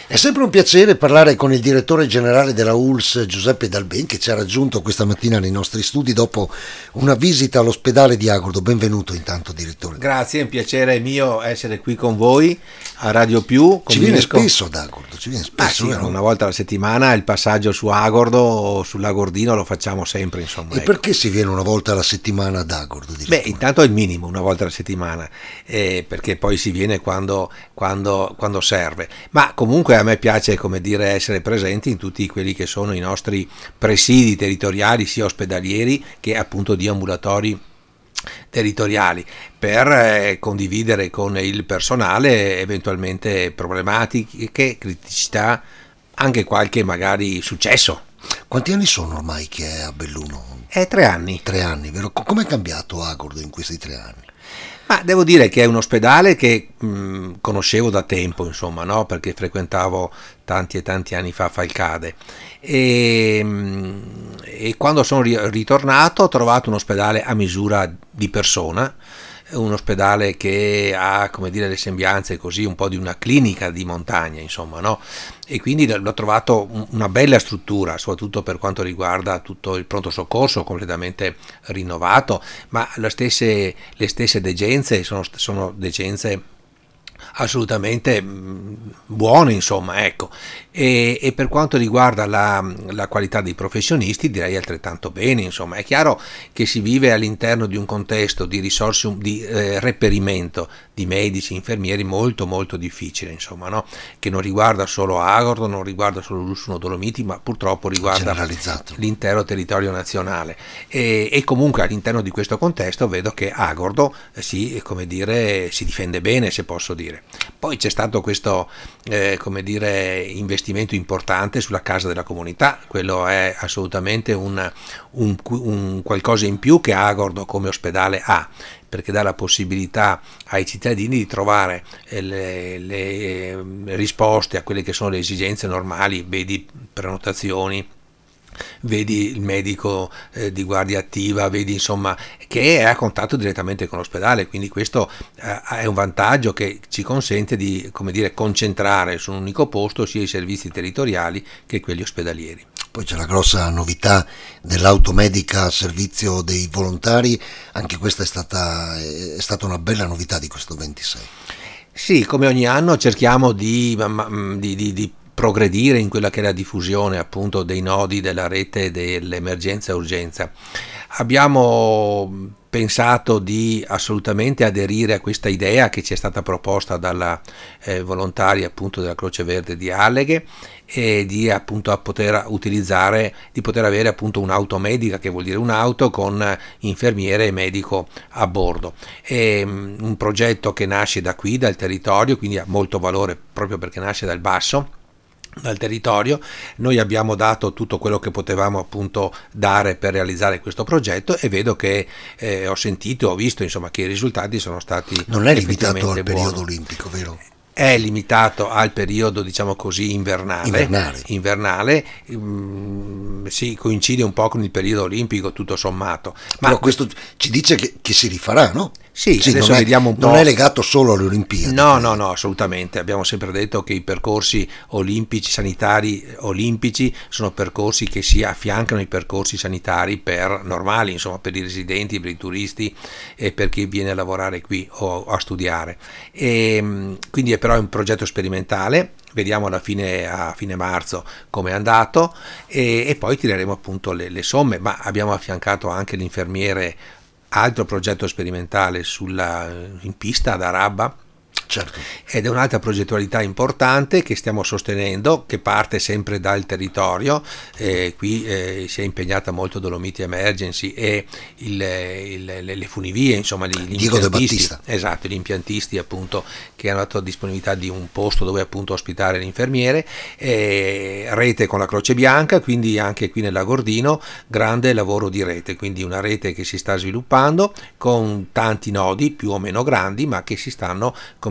È sempre un piacere parlare con il direttore generale della ULSS, Giuseppe Dalben, che ci ha raggiunto questa mattina nei nostri studi dopo una visita all'ospedale di Agordo. Benvenuto intanto, direttore. Grazie, è un piacere mio essere qui con voi a Radio Più. Ci viene spesso ad Agordo? Ci viene spesso, sì, una volta alla settimana il passaggio su Agordo o sull'Agordino lo facciamo sempre, insomma. E perché si viene una volta alla settimana ad Agordo? Beh, intanto è il minimo, una volta alla settimana, perché poi si viene quando serve. Ma comunque a me piace, come dire, essere presenti in tutti quelli che sono i nostri presidi territoriali, sia ospedalieri che appunto di ambulatori territoriali, per condividere con il personale eventualmente problematiche, criticità, anche qualche magari successo. Quanti anni sono ormai che è a Belluno? 3 anni. 3 anni, vero? Come è cambiato Agordo in questi 3 anni? Ma devo dire che è un ospedale che conoscevo da tempo, insomma, no? Perché frequentavo tanti e tanti anni fa Falcade e quando sono ritornato ho trovato un ospedale a misura di persona, un ospedale che ha, come dire, le sembianze così un po' di una clinica di montagna, insomma, no? E quindi l'ho trovato una bella struttura, soprattutto per quanto riguarda tutto il pronto soccorso completamente rinnovato, ma le stesse degenze sono degenze assolutamente buone, insomma, ecco. E per quanto riguarda la qualità dei professionisti, direi altrettanto bene, insomma. È chiaro che si vive all'interno di un contesto di risorse, di reperimento di medici, infermieri molto molto difficile, insomma, no? Che non riguarda solo Agordo, non riguarda solo l'Ulsuno Dolomiti, ma purtroppo riguarda l'intero territorio nazionale. E comunque all'interno di questo contesto vedo che Agordo si difende bene, se posso dire. Poi c'è stato questo investimento importante sulla casa della comunità, quello è assolutamente un qualcosa in più che Agordo come ospedale ha, perché dà la possibilità ai cittadini di trovare le risposte a quelle che sono le esigenze normali, vedi prenotazioni, vedi il medico di guardia attiva, vedi insomma che è a contatto direttamente con l'ospedale, quindi questo è un vantaggio che ci consente di, come dire, concentrare su un unico posto sia i servizi territoriali che quelli ospedalieri. Poi c'è la grossa novità dell'automedica a servizio dei volontari, anche questa è stata una bella novità di questo 26. Sì, come ogni anno cerchiamo di progredire in quella che è la diffusione appunto dei nodi della rete dell'emergenza e urgenza. Abbiamo pensato di assolutamente aderire a questa idea che ci è stata proposta dalla volontaria appunto della Croce Verde di Alleghe, e di appunto poter avere appunto un'automedica, che vuol dire un'auto con infermiere e medico a bordo. È un progetto che nasce da qui, dal territorio, quindi ha molto valore proprio perché nasce dal basso, dal territorio. Noi abbiamo dato tutto quello che potevamo appunto dare per realizzare questo progetto, e vedo che ho visto insomma che i risultati sono stati non è limitato al buoni. periodo olimpico, vero? È limitato al periodo, diciamo così, invernale. Sì, coincide un po' con il periodo olimpico tutto sommato. Ma però questo ci dice che si rifarà, no? Sì, adesso vediamo un po'. Non è legato solo alle Olimpiadi. No, assolutamente. Abbiamo sempre detto che i percorsi olimpici, sanitari olimpici, sono percorsi che si affiancano ai percorsi sanitari normali, insomma, per i residenti, per i turisti e per chi viene a lavorare qui o a studiare. Quindi però è un progetto sperimentale. Vediamo a fine marzo come è andato, e poi tireremo appunto le somme, ma abbiamo affiancato anche l'infermiere, altro progetto sperimentale in pista ad Arabba. Certo. Ed è un'altra progettualità importante che stiamo sostenendo, che parte sempre dal territorio. Qui si è impegnata molto Dolomiti Emergency e le funivie, insomma gli impiantisti, esatto, gli impiantisti appunto, che hanno dato disponibilità di un posto dove appunto ospitare l'infermiere, rete con la Croce Bianca, quindi anche qui nell'Agordino grande lavoro di rete, quindi una rete che si sta sviluppando con tanti nodi più o meno grandi, ma che si stanno, come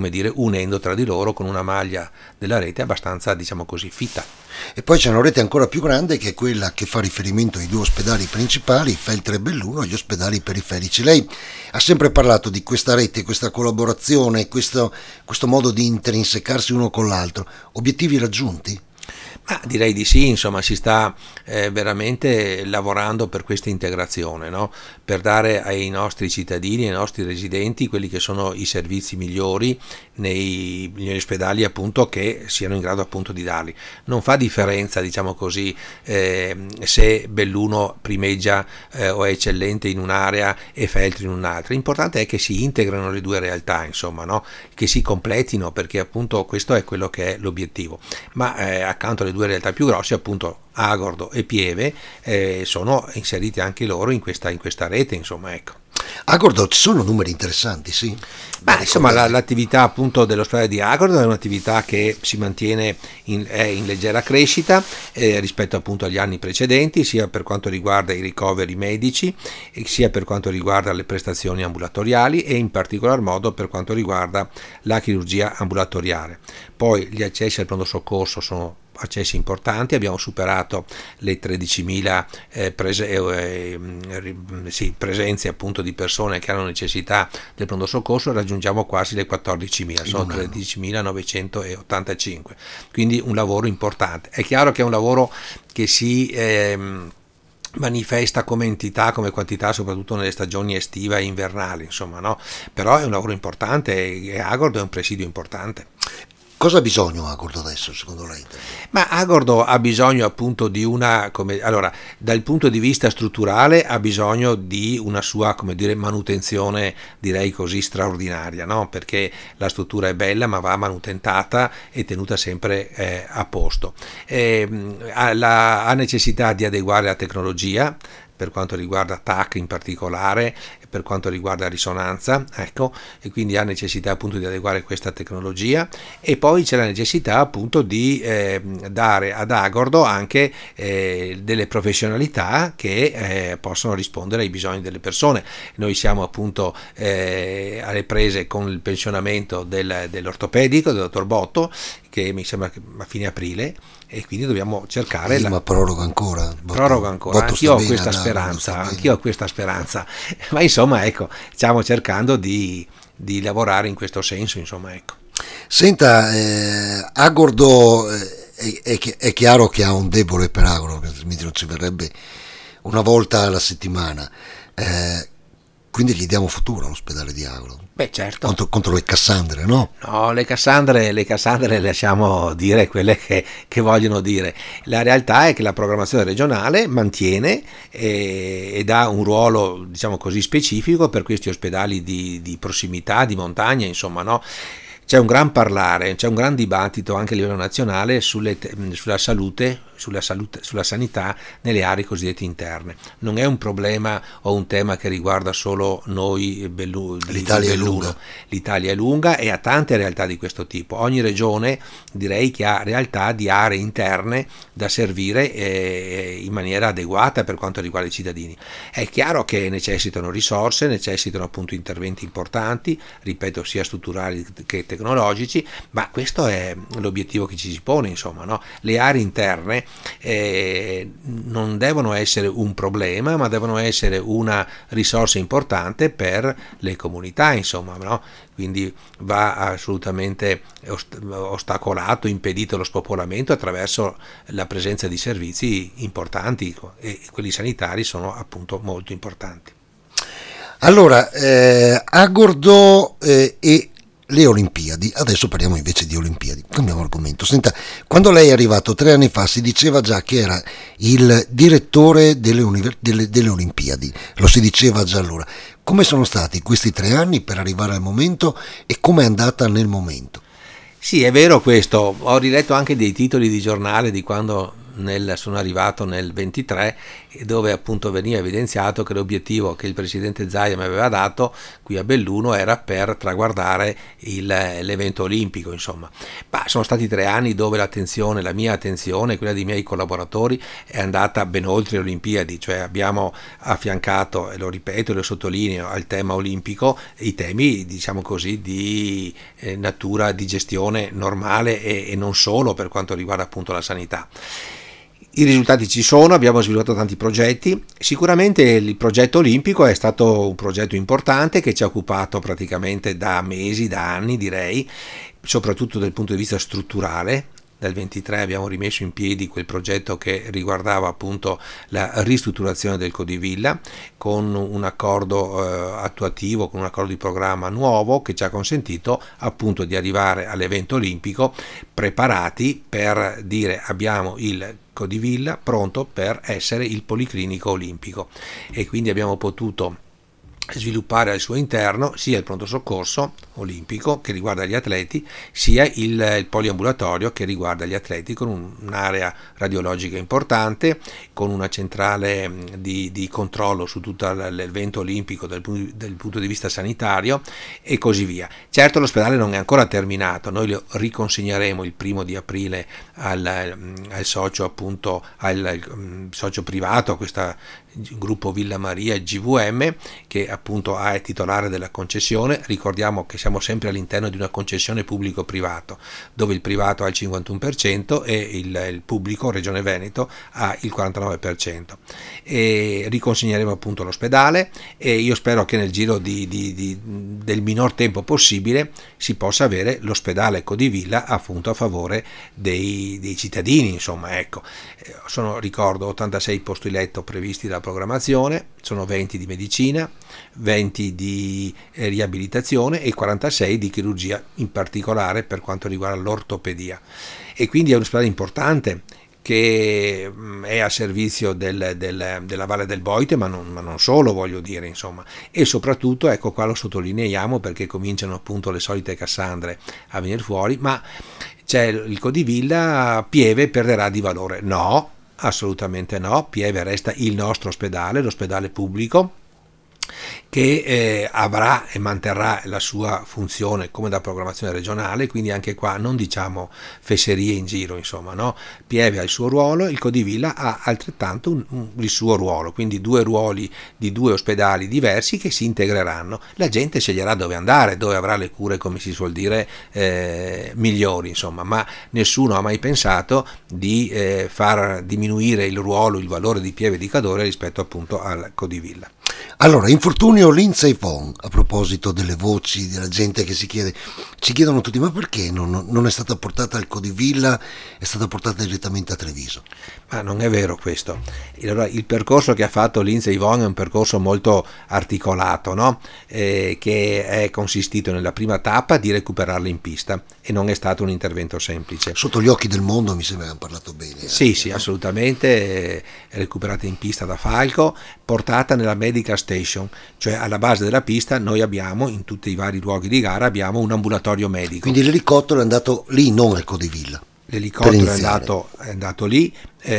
come dire, unendo tra di loro con una maglia della rete abbastanza, diciamo così, fitta. E poi c'è una rete ancora più grande che è quella che fa riferimento ai due ospedali principali, Feltre e Belluno, e gli ospedali periferici. Lei ha sempre parlato di questa rete, questa collaborazione, questo modo di intrinsecarsi uno con l'altro. Obiettivi raggiunti? Ma direi di sì, insomma si sta veramente lavorando per questa integrazione, no? Per dare ai nostri cittadini, ai nostri residenti, quelli che sono i servizi migliori negli ospedali, appunto, che siano in grado appunto di darli. Non fa differenza, diciamo così, se Belluno primeggia o è eccellente in un'area e Feltre in un'altra. L'importante è che si integrano le due realtà, insomma, no? Che si completino, perché appunto questo è quello che è l'obiettivo. Ma accanto alle due realtà più grosse, appunto Agordo e Pieve, sono inseriti anche loro in questa rete, insomma, ecco. Agordo, ci sono numeri interessanti, sì? Ma insomma l'attività appunto dell'ospedale di Agordo è un'attività che si mantiene è in leggera crescita rispetto appunto agli anni precedenti, sia per quanto riguarda i ricoveri medici, sia per quanto riguarda le prestazioni ambulatoriali e in particolar modo per quanto riguarda la chirurgia ambulatoriale. Poi gli accessi al pronto soccorso sono accessi importanti, abbiamo superato le 13.000 presenze appunto di persone che hanno necessità del pronto soccorso, raggiungiamo quasi le 14.000, sono 13.985, quindi un lavoro importante. È chiaro che è un lavoro che si manifesta come entità, come quantità, soprattutto nelle stagioni estiva e invernali, insomma, no? Però è un lavoro importante e Agordo è un presidio importante. Cosa ha bisogno Agordo adesso, secondo lei? Ma Agordo ha bisogno appunto di allora, dal punto di vista strutturale ha bisogno di una sua, come dire, manutenzione, direi così, straordinaria, no? Perché la struttura è bella ma va manutentata e tenuta sempre a posto. Ha necessità di adeguare la tecnologia, per quanto riguarda TAC in particolare, per quanto riguarda risonanza, ecco, e quindi ha necessità appunto di adeguare questa tecnologia, e poi c'è la necessità appunto di dare ad Agordo anche delle professionalità che possono rispondere ai bisogni delle persone. Noi siamo appunto alle prese con il pensionamento dell'ortopedico, del dottor Botto, che mi sembra che a fine aprile, e quindi dobbiamo cercare ma proroga ancora. Anch'io ho questa speranza, ma insomma, ecco, stiamo cercando di lavorare in questo senso, insomma, ecco. Senta, Agordo è chiaro che ha un debole per Agordo, altrimenti non ci verrebbe una volta alla settimana, quindi gli diamo futuro all'ospedale di Agordo. Beh, certo. Contro le Cassandre, no? No, le Cassandre lasciamo dire quelle che vogliono dire. La realtà è che la programmazione regionale mantiene e dà un ruolo, diciamo così, specifico per questi ospedali di prossimità, di montagna, insomma, no? C'è un gran parlare, c'è un gran dibattito anche a livello nazionale sulla sanità nelle aree cosiddette interne. Non è un problema o un tema che riguarda solo noi, l'Italia è lunga. L'Italia è lunga e ha tante realtà di questo tipo. Ogni regione, direi, che ha realtà di aree interne da servire in maniera adeguata per quanto riguarda i cittadini. È chiaro che necessitano risorse, necessitano appunto interventi importanti, ripeto, sia strutturali che tecnologici, ma questo è l'obiettivo che ci si pone, insomma, no? Le aree interne non devono essere un problema, ma devono essere una risorsa importante per le comunità, insomma, no? Quindi va assolutamente ostacolato, impedito lo spopolamento attraverso la presenza di servizi importanti, e quelli sanitari sono appunto molto importanti. Allora, Agordo e le Olimpiadi, adesso parliamo invece di Olimpiadi, cambiamo argomento. Senta, quando lei è arrivato 3 anni fa si diceva già che era il direttore delle Olimpiadi, lo si diceva già allora. Come sono stati questi 3 anni per arrivare al momento e come è andata nel momento? Sì, è vero questo, ho riletto anche dei titoli di giornale di quando sono arrivato nel 23, dove appunto veniva evidenziato che l'obiettivo che il presidente Zaia mi aveva dato qui a Belluno era per traguardare l'evento olimpico, insomma. Ma sono stati 3 anni dove la mia attenzione e quella dei miei collaboratori è andata ben oltre le Olimpiadi, cioè abbiamo affiancato, e lo ripeto e lo sottolineo, al tema olimpico i temi, diciamo così, di natura di gestione normale e non solo per quanto riguarda appunto la sanità. I risultati ci sono, abbiamo sviluppato tanti progetti, sicuramente il progetto olimpico è stato un progetto importante che ci ha occupato praticamente da mesi, da anni direi, soprattutto dal punto di vista strutturale. Dal 23 abbiamo rimesso in piedi quel progetto che riguardava appunto la ristrutturazione del Codivilla con un accordo attuativo, con un accordo di programma nuovo che ci ha consentito appunto di arrivare all'evento olimpico preparati per dire abbiamo il Codivilla pronto per essere il policlinico olimpico, e quindi abbiamo potuto sviluppare al suo interno sia il pronto soccorso olimpico che riguarda gli atleti, sia il poliambulatorio che riguarda gli atleti, con un'area radiologica importante, con una centrale di controllo su tutto l'evento olimpico dal punto di vista sanitario e così via. Certo, l'ospedale non è ancora terminato, noi lo riconsegneremo il 1° aprile al socio, appunto al socio privato, a questo gruppo Villa Maria GVM, che appunto è titolare della concessione. Ricordiamo che siamo sempre all'interno di una concessione pubblico-privato, dove il privato ha il 51% e il pubblico, Regione Veneto, ha il 49%. E riconsegneremo appunto l'ospedale, e io spero che nel giro del minor tempo possibile si possa avere l'ospedale Codivilla appunto a favore dei cittadini, insomma, ecco. Ricordo 86 posti letto previsti dalla programmazione, sono 20 di medicina, 20 di riabilitazione e 46 di chirurgia, in particolare per quanto riguarda l'ortopedia, e quindi è un ospedale importante che è a servizio della Valle del Boite, ma non solo, voglio dire, insomma. E soprattutto, ecco qua lo sottolineiamo perché cominciano appunto le solite Cassandre a venire fuori, ma c'è il Codivilla, Pieve perderà di valore? No, assolutamente no. Pieve resta il nostro ospedale, l'ospedale pubblico, che avrà e manterrà la sua funzione come da programmazione regionale, quindi anche qua non diciamo fesserie in giro, insomma, no? Pieve ha il suo ruolo, il Codivilla ha altrettanto il suo ruolo, quindi 2 ruoli di 2 ospedali diversi che si integreranno. La gente sceglierà dove andare, dove avrà le cure, come si suol dire, migliori, insomma, ma nessuno ha mai pensato di far diminuire il ruolo, il valore di Pieve di Cadore rispetto appunto al Codivilla. Allora, infortunio Lindsay Vonn, a proposito delle voci della gente che si chiede, ci chiedono tutti, ma perché non è stata portata al Codivilla, è stata portata direttamente a Treviso? Ma non è vero questo. Allora, il percorso che ha fatto Lindsay Vonn è un percorso molto articolato, no? Che è consistito nella prima tappa di recuperarla in pista, e non è stato un intervento semplice. Sotto gli occhi del mondo mi sembra che hanno parlato bene. Sì, sì, assolutamente, recuperata in pista da Falco, portata nella Medical Station, cioè alla base della pista noi abbiamo, in tutti i vari luoghi di gara, abbiamo un ambulatorio medico. Quindi l'elicottero è andato lì, non al Codivilla. L'elicottero è andato lì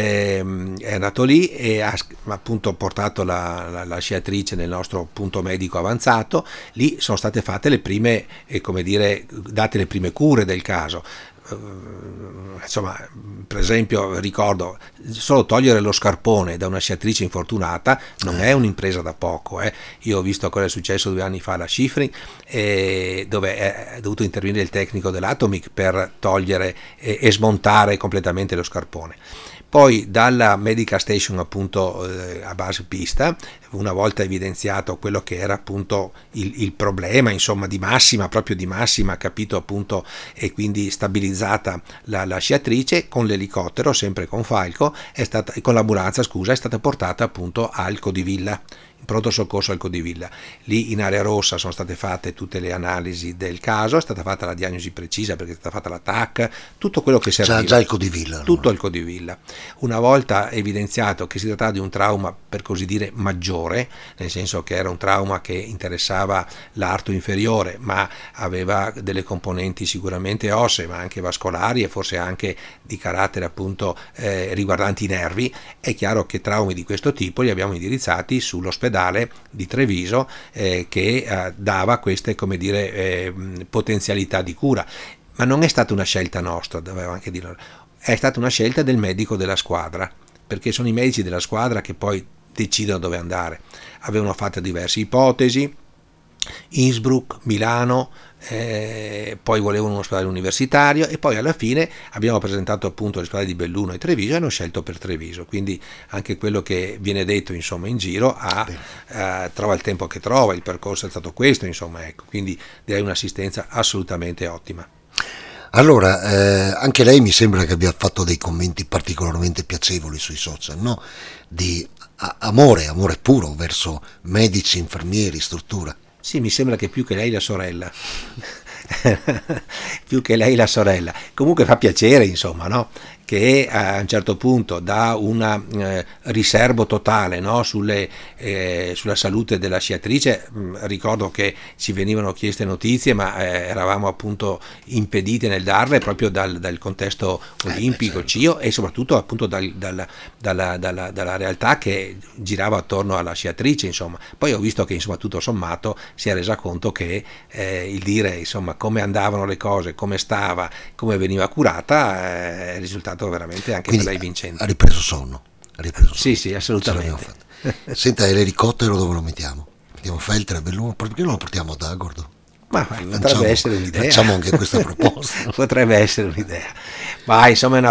e ha appunto portato la sciatrice nel nostro punto medico avanzato. Lì sono state fatte le prime, date le prime cure del caso. Insomma, per esempio, ricordo, solo togliere lo scarpone da una sciatrice infortunata non è un'impresa da poco. Io ho visto cosa è successo 2 anni fa alla Schifrin, dove è dovuto intervenire il tecnico dell'Atomic per togliere e smontare completamente lo scarpone. Poi dalla Medical Station appunto a base pista, una volta evidenziato quello che era appunto il problema, insomma, proprio di massima, capito appunto, e quindi stabilizzata la sciatrice, con l'elicottero, sempre con Falco, con l'ambulanza, è stata portata appunto al Codivilla pronto soccorso al Codivilla. Lì in area rossa sono state fatte tutte le analisi del caso, è stata fatta la diagnosi precisa perché è stata fatta la TAC, tutto quello che serviva. Già il Codivilla. Allora. Tutto al Codivilla. Una volta evidenziato che si trattava di un trauma, per così dire, maggiore, nel senso che era un trauma che interessava l'arto inferiore, ma aveva delle componenti sicuramente ossee, ma anche vascolari e forse anche di carattere appunto riguardanti i nervi, è chiaro che traumi di questo tipo li abbiamo indirizzati sull'ospedale di Treviso che dava queste, come dire, potenzialità di cura. Ma non è stata una scelta nostra, dovevo anche dirlo, è stata una scelta del medico della squadra, perché sono i medici della squadra che poi decidono dove andare. Avevano fatto diverse ipotesi, Innsbruck, Milano, poi volevano un ospedale universitario e poi alla fine abbiamo presentato appunto l'ospedale di Belluno e Treviso e hanno scelto per Treviso, quindi anche quello che viene detto insomma in giro trova il tempo che trova, il percorso è stato questo, insomma, ecco, quindi direi un'assistenza assolutamente ottima. Allora, anche lei mi sembra che abbia fatto dei commenti particolarmente piacevoli sui social, no? Di amore puro verso medici, infermieri, struttura. Sì, mi sembra che più che lei la sorella. Più che lei la sorella. Comunque fa piacere, insomma, no? Che a un certo punto dà un riservo totale, no? Sulla salute della sciatrice. Ricordo che ci venivano chieste notizie, ma eravamo appunto impediti nel darle proprio dal contesto olimpico, certo. CIO, e soprattutto appunto dalla realtà che girava attorno alla sciatrice, insomma. Poi ho visto che insomma tutto sommato si è resa conto che il dire insomma come andavano le cose, come stava, come veniva curata è risultato veramente anche quindi per lei vincente. Ha ripreso sonno. Sì, assolutamente. Senta, e l'elicottero dove lo mettiamo? Mettiamo Feltre a Belluno? Perché non lo portiamo ad Agordo? Ma potrebbe essere un'idea. Facciamo anche questa proposta. Potrebbe essere un'idea. Ma insomma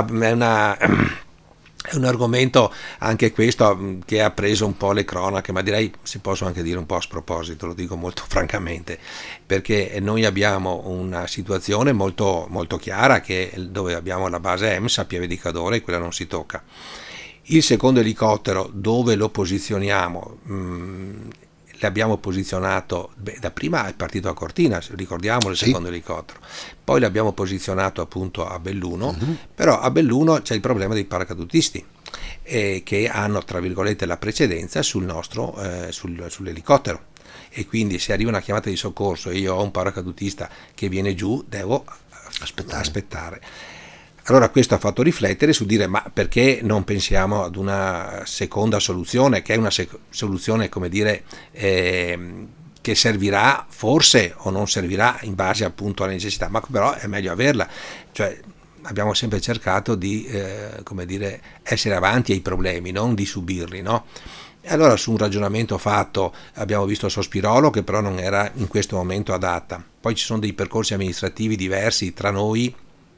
è un argomento anche questo che ha preso un po' le cronache, ma direi si posso anche dire un po' a sproposito, lo dico molto francamente, perché noi abbiamo una situazione molto, molto chiara che dove abbiamo la base EMS a Pieve di Cadore, quella non si tocca. Il secondo elicottero dove lo posizioniamo? L'abbiamo posizionato, da prima è partito a Cortina, ricordiamo il secondo elicottero, poi l'abbiamo posizionato appunto a Belluno, però a Belluno c'è il problema dei paracadutisti che hanno tra virgolette la precedenza sul nostro sull'elicottero, e quindi se arriva una chiamata di soccorso e io ho un paracadutista che viene giù devo aspettare. Allora questo ha fatto riflettere su dire ma perché non pensiamo ad una seconda soluzione, che è una soluzione, come dire, che servirà forse o non servirà in base appunto alle necessità, ma però è meglio averla. Cioè abbiamo sempre cercato di come dire, essere avanti ai problemi, non di subirli, no? E allora su un ragionamento fatto abbiamo visto Sospirolo, che però non era in questo momento adatta. Poi ci sono dei percorsi amministrativi diversi tra noi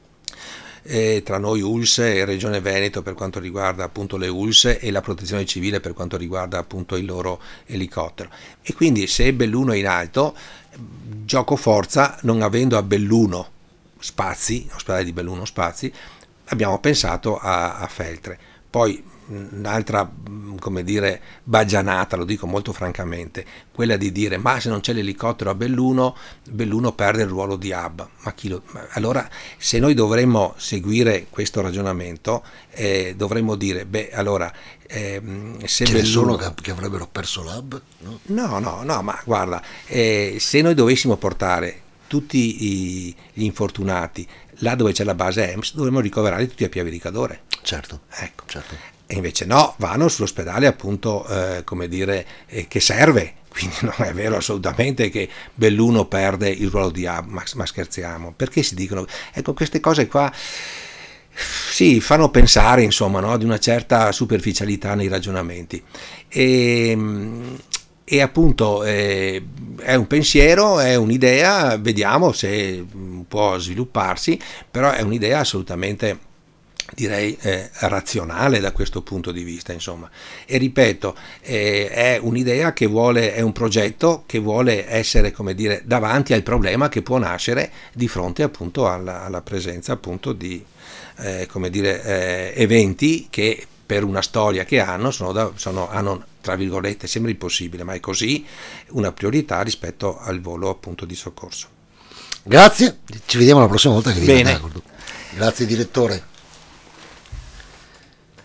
ULS e Regione Veneto per quanto riguarda appunto le ULS e la protezione civile per quanto riguarda appunto il loro elicottero, e quindi se Belluno è in alto gioco forza, non avendo a Belluno spazi, ospedale di Belluno spazi, abbiamo pensato a Feltre. Poi un'altra, come dire, baggianata, lo dico molto francamente, quella di dire ma se non c'è l'elicottero a Belluno perde il ruolo di hub. Allora se noi dovremmo seguire questo ragionamento dovremmo dire allora se ce Belluno... ne sono che avrebbero perso l'hub? No, ma guarda, se noi dovessimo portare tutti gli infortunati là dove c'è la base EMS, dovremmo ricoverarli tutti a Pieve di Cadore. Certo, ecco. Certo. E invece no, vanno sull'ospedale appunto come dire che serve, quindi non è vero assolutamente che Belluno perde il ruolo di hub, ma scherziamo, perché si dicono, ecco, queste cose qua sì, fanno pensare insomma, no, di una certa superficialità nei ragionamenti e appunto è un pensiero, è un'idea, vediamo se può svilupparsi, però è un'idea assolutamente, direi, razionale da questo punto di vista, insomma. E ripeto, è un'idea che è un progetto che vuole essere, come dire, davanti al problema che può nascere di fronte appunto alla presenza appunto di come dire eventi che per una storia che hanno, hanno, tra virgolette, sembra impossibile, ma è così, una priorità rispetto al volo appunto di soccorso. Grazie, ci vediamo la prossima volta che viene. Bene. Grazie direttore.